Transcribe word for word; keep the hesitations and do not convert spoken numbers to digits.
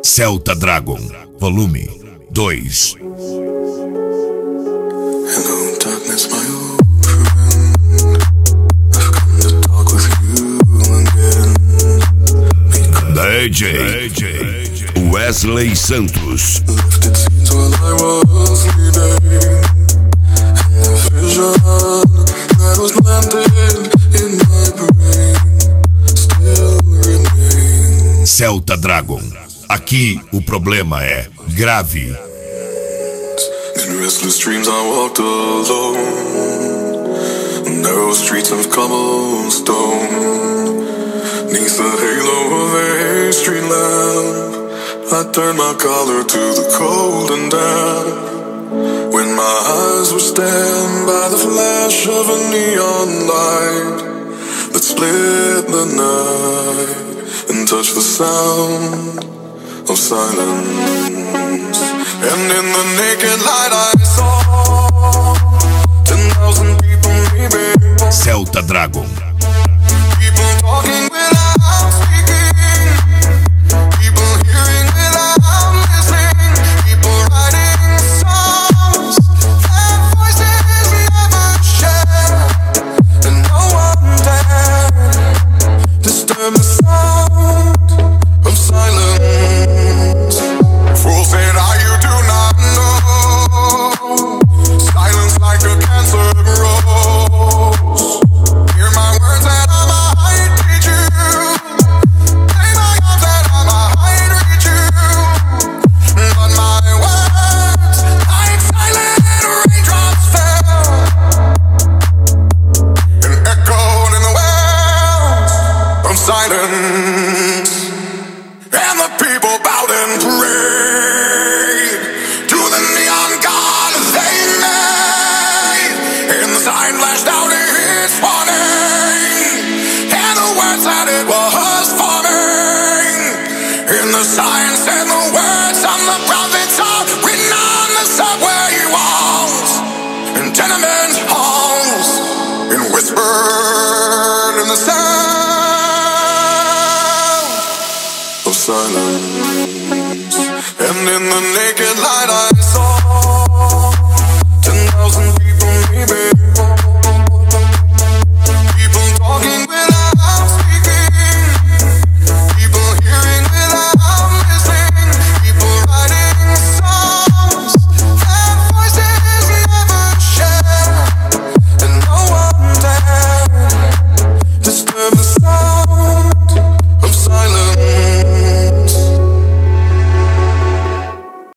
Celta Dragon, volume dois. Hello, darkness, my old friend. I've come to talk with you again. D J Wesley Santos. Lifted scenes while I was sleeping, and the vision that was planted in my brain still remains. Celta Dragon. Aqui o problema é grave. In restless dreams I walked alone, narrow streets of cobblestone. Neath the halo of a street lamp, I turned my collar to the cold and damp. When my eyes were stabbed by the flash of a neon light that split the night and touched the sound of silence. And in the naked light I saw ten thousand people leaving. Celta Dragon. People talking without speaking, people hearing without listening, people writing songs their voices never shared, and no one dared disturb the sound of silence. Fools said, "Ah, you do not know. Silence like a cancer grows. Hear my words and I might teach you. Play my arms and I might reach you. But my words, like silent raindrops, fell and echoed in the wells of silence. And the people bowed and prayed to the neon god they made. And the sign flashed out its warning, and the words that it was forming. And the sign said the words of the prophets are written on the subway walls and tenement halls, and whispered in the sound of silence. And in the naked light I saw ten thousand people leaving.